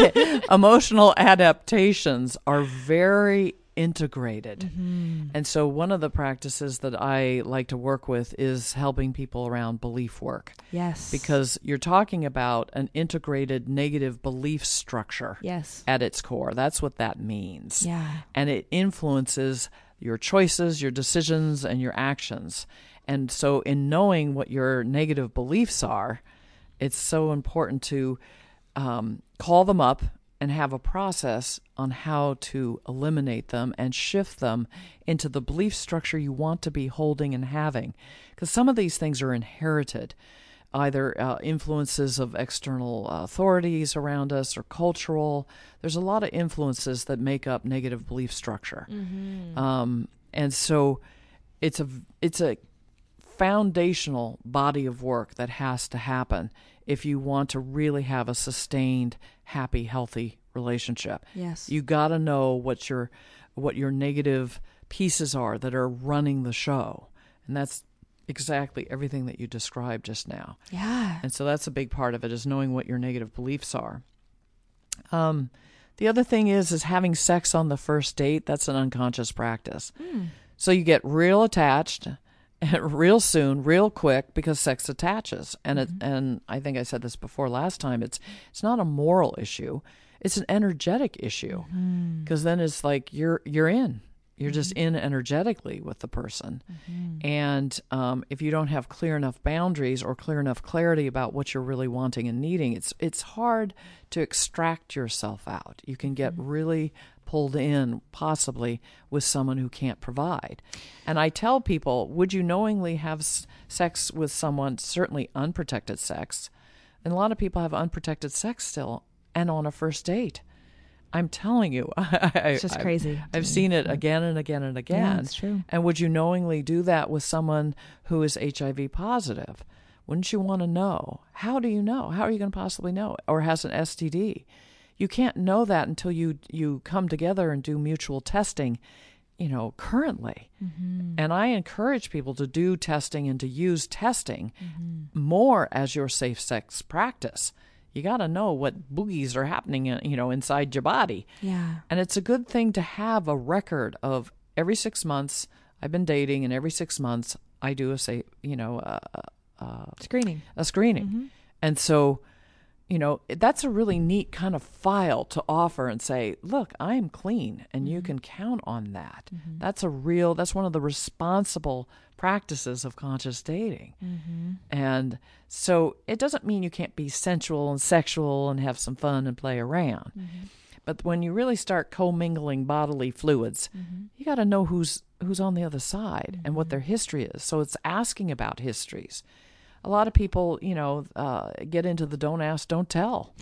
emotional adaptations are very integrated. Mm-hmm. And so one of the practices that I like to work with is helping people around belief work. Yes. Because you're talking about an integrated negative belief structure yes. at its core. That's what that means. Yeah. And it influences your choices, your decisions, and your actions. And so in knowing what your negative beliefs are, it's so important to um, call them up and have a process on how to eliminate them and shift them into the belief structure you want to be holding and having. Because some of these things are inherited, either uh, influences of external authorities around us or cultural. There's a lot of influences that make up negative belief structure. Mm-hmm. Um, and so it's a, it's a foundational body of work that has to happen if you want to really have a sustained, happy, healthy relationship. Yes. You got to know what your what your negative pieces are that are running the show. And that's exactly everything that you described just now. Yeah. And so that's a big part of it, is knowing what your negative beliefs are. Um, the other thing is, is having sex on the first date. That's an unconscious practice. Mm. So you get real attached real soon, real quick, because sex attaches. And it, and I think I said this before last time, it's it's not a moral issue. It's an energetic issue. Because then it's like you're you're in. You're just in energetically with the person. Mm-hmm. And um, if you don't have clear enough boundaries or clear enough clarity about what you're really wanting and needing, it's it's hard to extract yourself out. You can get really pulled in, possibly, with someone who can't provide. And I tell people, would you knowingly have s- sex with someone, certainly unprotected sex, and a lot of people have unprotected sex still, and on a first date. I'm telling you, I, It's just I've, crazy. I've seen it again and again and again. Yeah, it's true. And would you knowingly do that with someone who is H I V positive? Wouldn't you want to know? How do you know? How are you going to possibly know? Or has an S T D? You can't know that until you you come together and do mutual testing, you know, currently. Mm-hmm. And I encourage people to do testing and to use testing Mm-hmm. more as your safe sex practice. You got to know what boogies are happening, you know, inside your body. Yeah. And it's a good thing to have a record of every six months. I've been dating, and every six months I do a say, you know, a, a, Screening. a screening. Mm-hmm. And so, you know, that's a really neat kind of file to offer and say, look, I'm clean, and you can count on that. Mm-hmm. That's a real, that's one of the responsible practices of conscious dating. Mm-hmm. And so it doesn't mean you can't be sensual and sexual and have some fun and play around. Mm-hmm. But when you really start commingling bodily fluids, Mm-hmm. you got to know who's who's on the other side and what Mhm. their history is. So it's asking about histories. a lot of people, you know, uh, get into the don't ask, don't tell.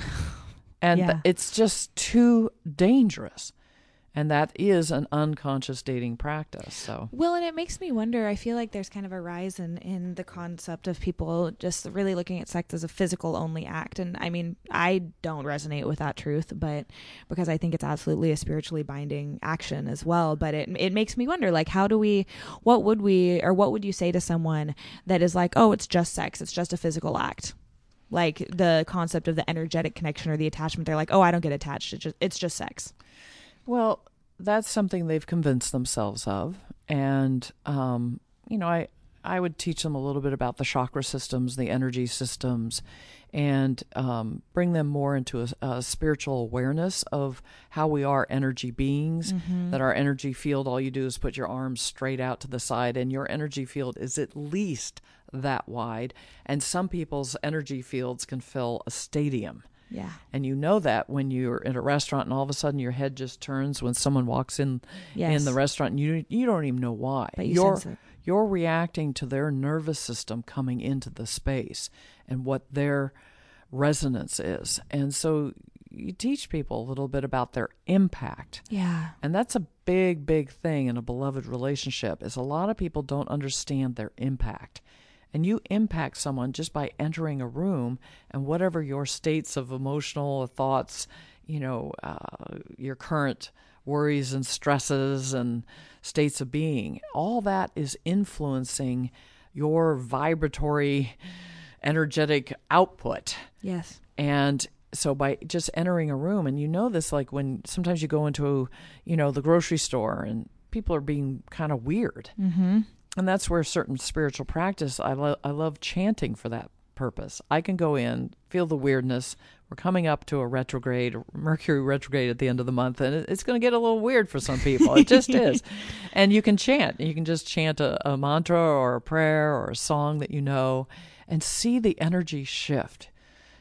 And Yeah. th- it's just too dangerous. And that is an unconscious dating practice. So, Well, and it makes me wonder. I feel like there's kind of a rise in, in the concept of people just really looking at sex as a physical only act. And I mean, I don't resonate with that truth, but because I think it's absolutely a spiritually binding action as well. But it it makes me wonder, like, how do we, what would we, or what would you say to someone that is like, oh, it's just sex, it's just a physical act? Like the concept of the energetic connection or the attachment. They're like, oh, I don't get attached. It's just, it's just sex. well, that's something they've convinced themselves of. And, um, you know, I, I would teach them a little bit about the chakra systems, the energy systems, and um, bring them more into a, a spiritual awareness of how we are energy beings, Mm-hmm. that our energy field, all you do is put your arms straight out to the side, and your energy field is at least that wide. And some people's energy fields can fill a stadium. Yeah. And you know that when you're in a restaurant and all of a sudden your head just turns when someone walks in Yes. in the restaurant and you you don't even know why. But you you're sense it. you're reacting to their nervous system coming into the space and what their resonance is. And so you teach people a little bit about their impact. Yeah. And that's a big, big thing in a beloved relationship is a lot of people don't understand their impact. And you impact someone just by entering a room and whatever your states of emotional thoughts, you know, uh, your current worries and stresses and states of being, all that is influencing your vibratory, energetic output. Yes. And so by just entering a room, and you know this, like when sometimes you go into, you know, the grocery store and people are being kind of weird. Mm-hmm. And that's where certain spiritual practice, I, lo- I love chanting for that purpose. I can go in, feel the weirdness. We're coming up to a retrograde, Mercury retrograde at the end of the month, and it- it's going to get a little weird for some people. It just is. And you can chant. You can just chant a, a mantra or a prayer or a song that you know and see the energy shift.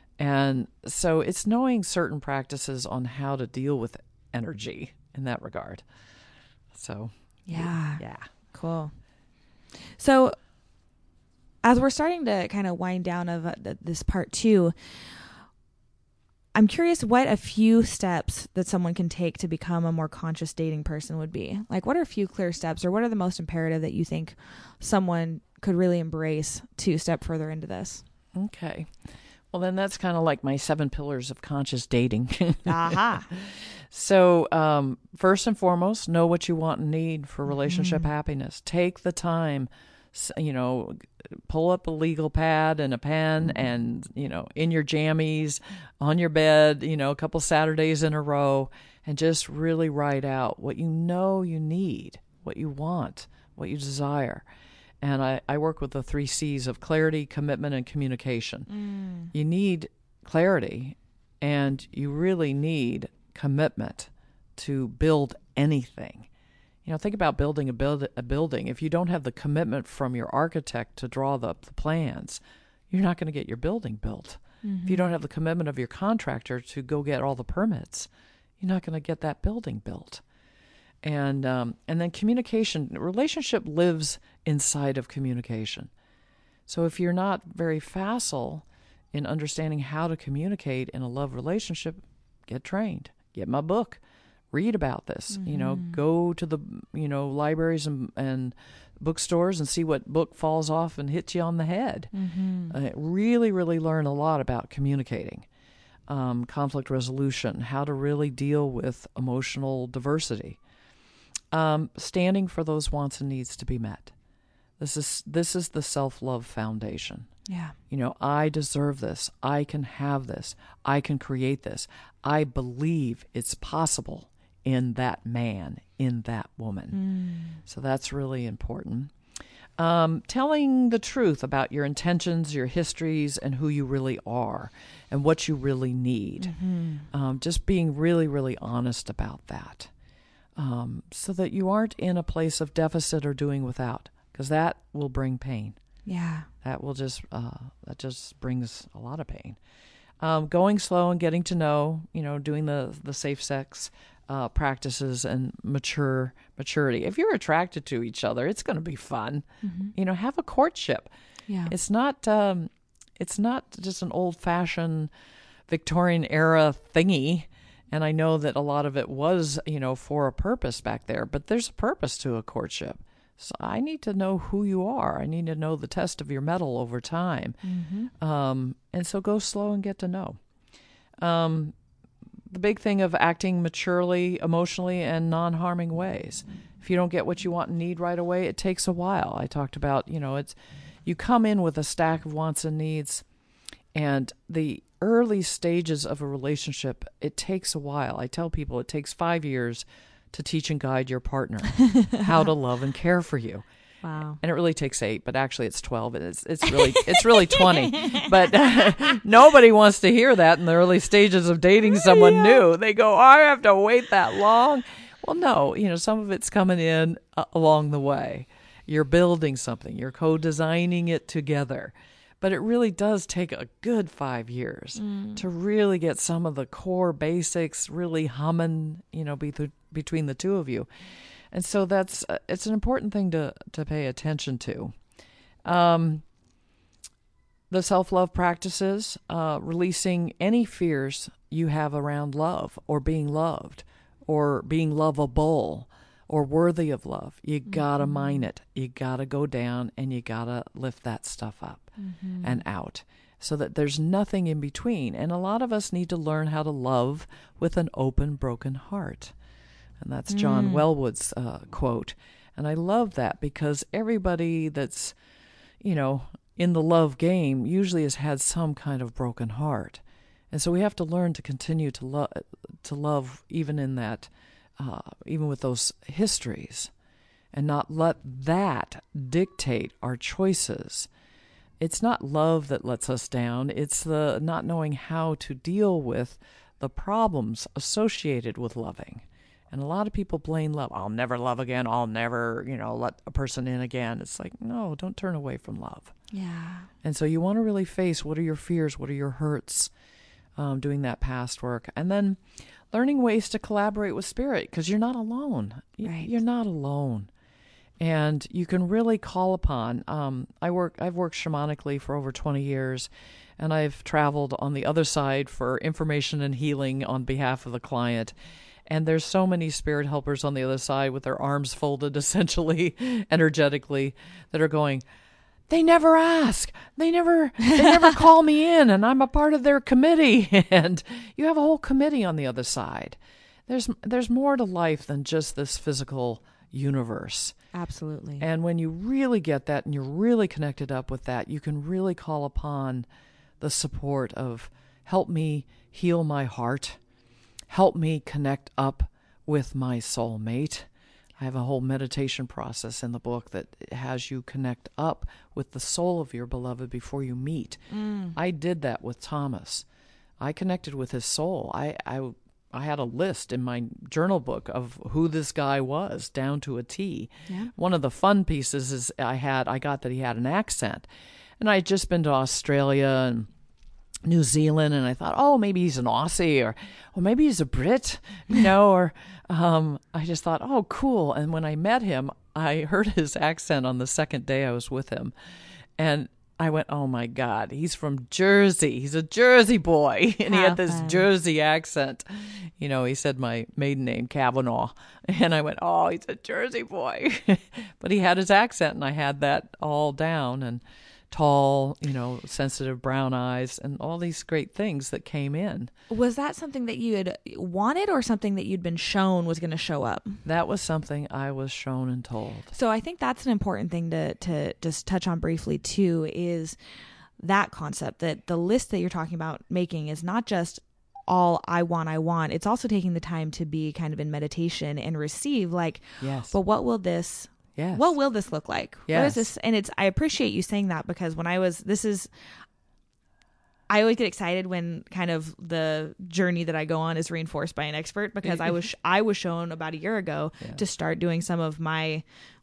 And so it's knowing certain practices on how to deal with energy in that regard. So, Yeah. yeah. Cool. So as we're starting to kind of wind down of uh, th- this part two, I'm curious what a few steps that someone can take to become a more conscious dating person would be. Like, what are a few clear steps, or what are the most imperative that you think someone could really embrace to step further into this? Okay. Well, then that's kind of like my seven pillars of conscious dating. Aha. So, um, first and foremost, know what you want and need for relationship Mm-hmm. happiness. Take the time, s- you know, pull up a legal pad and a pen and, you know, in your jammies, on your bed, you know, a couple Saturdays in a row, and just really write out what you know you need, what you want, what you desire. And I, I work with the three C's of clarity, commitment, and communication. Mm. You need clarity, and you really need commitment to build anything. You know, think about building a, build, a building. If you don't have the commitment from your architect to draw the, the plans, you're not going to get your building built. Mm-hmm. If you don't have the commitment of your contractor to go get all the permits, you're not going to get that building built. And um, and then communication, relationship lives inside of communication. So if you're not very facile in understanding how to communicate in a love relationship, get trained. Get my book. Read about this. Mm-hmm. You know, go to the, you know, libraries and, and bookstores and see what book falls off and hits you on the head. Mm-hmm. Uh, really, really learn a lot about communicating, um, conflict resolution, how to really deal with emotional diversity. Um, standing for those wants and needs to be met. This is this is the self-love foundation. Yeah. You know, I deserve this. I can have this. I can create this. I believe it's possible in that man, in that woman. Mm. So that's really important. Um, telling the truth about your intentions, your histories, and who you really are and what you really need. Mm-hmm. Um, just being really, really honest about that. Um, so that you aren't in a place of deficit or doing without, because that will bring pain. Yeah. That will just uh, that just brings a lot of pain. Um, going slow and getting to know, you know, doing the the safe sex uh, practices and mature maturity. If you're attracted to each other, it's going to be fun. Mm-hmm. You know, have a courtship. Yeah. It's not um, it's not just an old-fashioned Victorian era thingy. And I know that a lot of it was, you know, for a purpose back there, but there's a purpose to a courtship. So I need to know who you are. I need to know the test of your mettle over time. Mm-hmm. Um, and so go slow and get to know. Um, the big thing of acting maturely, emotionally, and non-harming ways. If you don't get what you want and need right away, it takes a while. I talked about, you know, it's you come in with a stack of wants and needs, and the early stages of a relationship, it takes a while. I tell people it takes five years to teach and guide your partner how to love and care for you. Wow. And it really takes eight, but actually it's twelve. It's it's really it's really twenty. But uh, nobody wants to hear that in the early stages of dating someone yeah. new. They go, oh, I have to wait that long. Well, no, you know, some of it's coming in uh, along the way. You're building something. You're co-designing it together. But it really does take a good five years mm. to really get some of the core basics really humming, you know, be th- between the two of you. And so that's uh, it's an important thing to, to pay attention to. Um, the self-love practices, uh, releasing any fears you have around love or being loved or being lovable or worthy of love. You gotta mm-hmm. mine it. You gotta go down and you gotta lift that stuff up. Mm-hmm. and out so that there's nothing in between. And a lot of us need to learn how to love with an open, broken heart. And that's mm. John Wellwood's uh, quote. And I love that because everybody that's, you know, in the love game usually has had some kind of broken heart. And so we have to learn to continue to love, to love even in that, uh, even with those histories, and not let that dictate our choices. It's not love that lets us down. It's the not knowing how to deal with the problems associated with loving. And a lot of people blame love. I'll never love again. I'll never, you know, let a person in again. It's like, no, don't turn away from love. Yeah. And so you want to really face what are your fears, what are your hurts, um, doing that past work. And then learning ways to collaborate with spirit, because you're not alone. Right. You're not alone. And you can really call upon, um, I work, I've worked shamanically for over twenty years, and I've traveled on the other side for information and healing on behalf of the client. And there's so many spirit helpers on the other side with their arms folded, essentially, energetically, that are going, they never ask. They never, they never call me in, and I'm a part of their committee. And you have a whole committee on the other side. There's, there's more to life than just this physical universe. Absolutely. And when you really get that and you're really connected up with that, you can really call upon the support of help me heal my heart, help me connect up with my soulmate. I have a whole meditation process in the book that has you connect up with the soul of your beloved before you meet. Mm. I did that with Thomas. I connected with his soul. I, I I had a list in my journal book of who this guy was, down to a T. Yeah. One of the fun pieces is I had I got that he had an accent. And I had just been to Australia and New Zealand, and I thought, oh, maybe he's an Aussie, or or maybe he's a Brit, you know, or um, I just thought, oh, cool. And when I met him, I heard his accent on the second day I was with him. And I went, oh, my God, he's from Jersey. He's a Jersey boy. And he had this Jersey accent. You know, he said my maiden name, Kavanaugh. And I went, oh, he's a Jersey boy. But he had his accent, and I had that all down. And tall, you know, sensitive brown eyes, and all these great things that came in. Was that something that you had wanted, or something that you'd been shown was going to show up? That was something I was shown and told. So I think that's an important thing to, to just touch on briefly too, is that concept that the list that you're talking about making is not just all I want, I want. It's also taking the time to be kind of in meditation and receive, like, yes, but what will this Yes. What will this look like? Yes. What is this? And it's, I appreciate you saying that, because when I was, this is, I always get excited when kind of the journey that I go on is reinforced by an expert, because I was, I was shown about a year ago yeah. to start doing some of my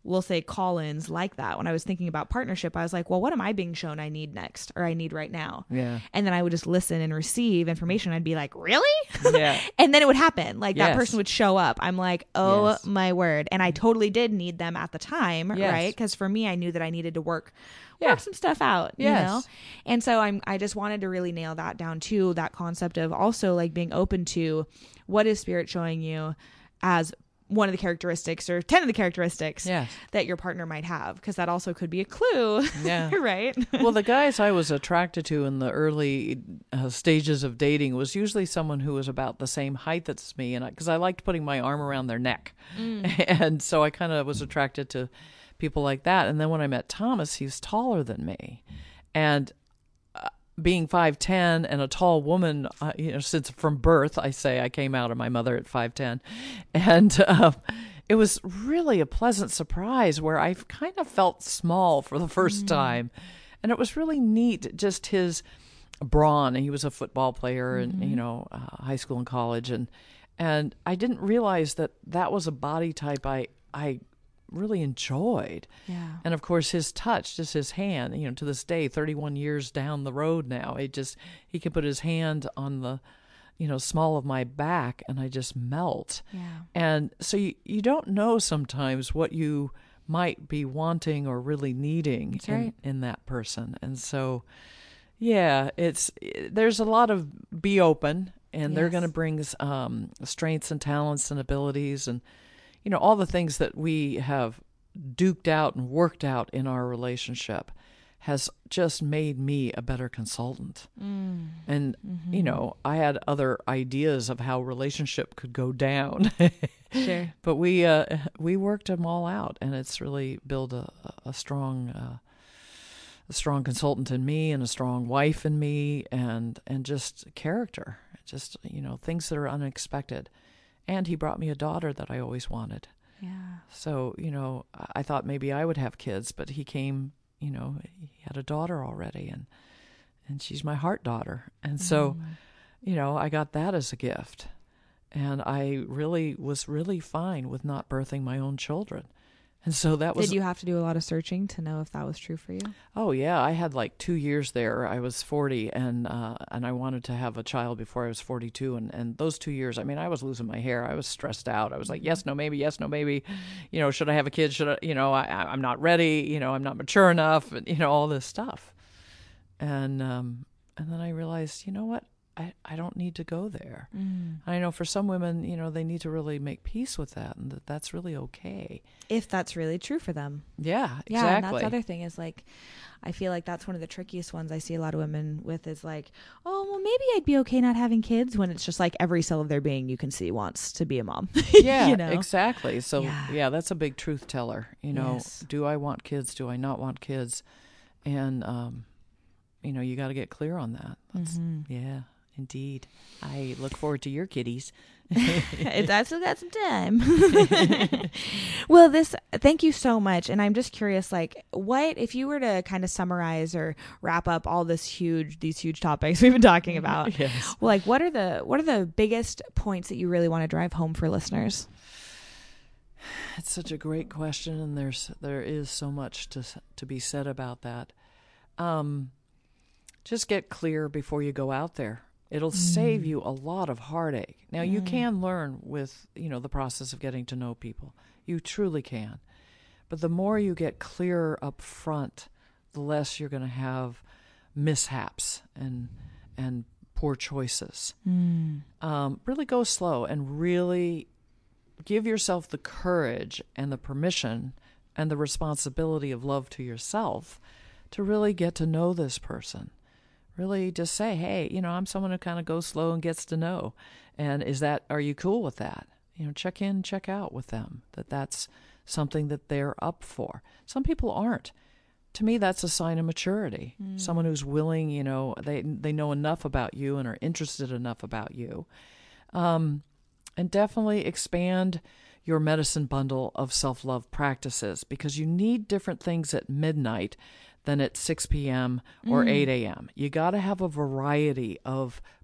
we'll say call-ins like that. When I was thinking about partnership, I was like, well, what am I being shown I need next or I need right now? Yeah. And then I would just listen and receive information. I'd be like, really? Yeah. And then it would happen. Like Yes. that person would show up. I'm like, oh Yes. my word. And I totally did need them at the time, Yes. right? Because for me, I knew that I needed to work Yeah. work some stuff out, you Yes. know? And so I'm I just wanted to really nail that down too, that concept of also like being open to what is spirit showing you as one of the characteristics or ten of the characteristics Yes. that your partner might have, because that also could be a clue. Yeah. Right? Well, the guys I was attracted to in the early uh, stages of dating was usually someone who was about the same height as me, and because I, I liked putting my arm around their neck, mm. and so I kind of was attracted to people like that. And then when I met Thomas, he was taller than me, and uh, being five ten and a tall woman, uh, you know, since from birth, I say I came out of my mother at five ten, and uh, it was really a pleasant surprise where I kind of felt small for the first mm. time, and it was really neat. Just his brawn. He was a football player, mm-hmm. and you know, uh, high school and college, and and I didn't realize that that was a body type I I. really enjoyed. Yeah. And of course his touch, just his hand, you know, to this day, thirty-one years down the road now, it just, he can put his hand on the, you know, small of my back and I just melt. Yeah. And so you, you don't know sometimes what you might be wanting or really needing That's in, right. in that person. And so, yeah, it's, there's a lot of be open, and Yes. they're going to bring um, strengths and talents and abilities and, you know, all the things that we have duked out and worked out in our relationship has just made me a better consultant. Mm. And, mm-hmm. you know, I had other ideas of how relationship could go down. Sure. But we uh, we worked them all out, and it's really built a, a strong uh, a strong consultant in me and a strong wife in me, and, and just character, just, you know, things that are unexpected. And he brought me a daughter that I always wanted. Yeah. So, you know, I thought maybe I would have kids, but he came, you know, he had a daughter already, and and she's my heart daughter. And so, Mm. you know, I got that as a gift. And I really was really fine with not birthing my own children. And so that was... Did you have to do a lot of searching to know if that was true for you? Oh, yeah. I had like two years there. I was forty, and uh, and I wanted to have a child before I was forty-two. And, and those two years, I mean, I was losing my hair. I was stressed out. I was like, yes, no, maybe, yes, no, maybe. You know, should I have a kid? Should I, you know, I, I'm not ready. You know, I'm not mature enough. And, you know, all this stuff. And, um, and then I realized, you know what? I, I don't need to go there. Mm. I know for some women, you know, they need to really make peace with that, and that that's really okay. If that's really true for them. Yeah, exactly. Yeah, and that's the other thing is like, I feel like that's one of the trickiest ones I see a lot of women with is like, oh, well, maybe I'd be okay not having kids, when it's just like every cell of their being you can see wants to be a mom. Yeah, you know? exactly. So, Yeah. yeah, that's a big truth teller. You know, Yes. do I want kids? Do I not want kids? And, um, you know, you got to get clear on that. That's, Mm-hmm. Yeah, indeed. I look forward to your kitties. I still got some time. Well, this, thank you so much. And I'm just curious, like, what, if you were to kind of summarize or wrap up all this huge, these huge topics we've been talking about, Yes. well, like, what are the, what are the biggest points that you really want to drive home for listeners? It's such a great question, and there's there is so much to to be said about that. Um, just get clear before you go out there. It'll mm. save you a lot of heartache. Now, mm. you can learn with, you know, the process of getting to know people. You truly can. But the more you get clear up front, the less you're going to have mishaps and and poor choices. Mm. Um, really go slow and really give yourself the courage and the permission and the responsibility of love to yourself to really get to know this person. Really just say, hey, you know, I'm someone who kind of goes slow and gets to know. And is that, are you cool with that? You know, check in, check out with them, that that's something that they're up for. Some people aren't. To me, that's a sign of maturity. Mm. Someone who's willing, you know, they they know enough about you and are interested enough about you. Um, and definitely expand your medicine bundle of self-love practices, because you need different things at midnight than at six p.m. or mm. eight a.m. You got to have a variety of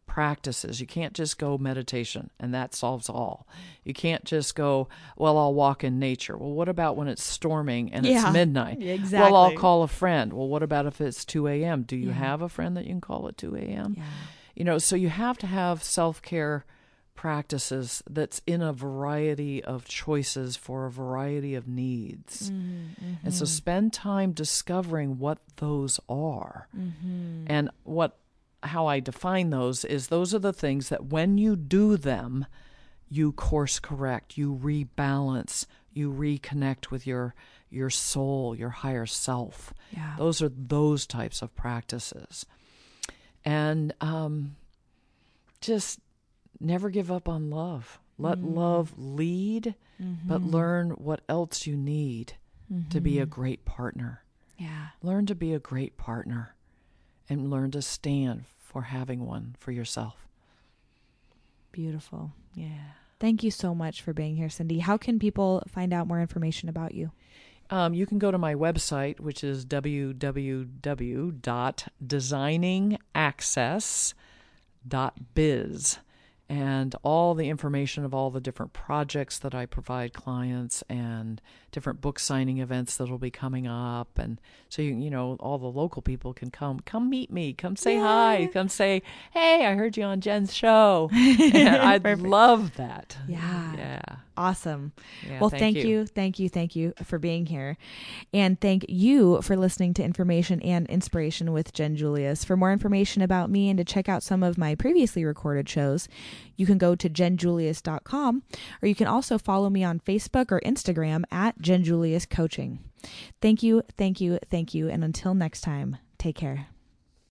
practices. You can't just go meditation and that solves all. You can't just go, well, I'll walk in nature. Well, what about when it's storming and Yeah, it's midnight? exactly. Well, I'll call a friend. Well, what about if it's two a.m.? Do you Yeah. have a friend that you can call at two a.m.? Yeah. You know, so you have to have self-care practices that's in a variety of choices for a variety of needs. Mm-hmm. And so spend time discovering what those are. Mm-hmm. And what how I define those is those are the things that when you do them, you course correct, you rebalance, you reconnect with your your soul, your higher self. Yeah. Those are those types of practices. And um, just never give up on love. Let Mm. love lead, Mm-hmm. but learn what else you need mm-hmm. to be a great partner. Yeah. Learn to be a great partner and learn to stand for having one for yourself. Beautiful. Yeah. Thank you so much for being here, Cindy. How can people find out more information about you? Um, you can go to my website, which is w w w dot designing access dot biz. And all the information of all the different projects that I provide clients and different book signing events that will be coming up. And so, you, you know, all the local people can come, come meet me, come say Yay. hi, come say, hey, I heard you on Jen's show. And I'd Perfect. love that. Yeah. Yeah. Awesome. Yeah, Well, thank thank you. you. Thank you. Thank you for being here. And thank you for listening to Information and Inspiration with Jen Julius. For more information about me and to check out some of my previously recorded shows, you can go to jen julius dot com, or you can also follow me on Facebook or Instagram at Jen Julius Coaching. Thank you. Thank you. Thank you. And until next time, take care.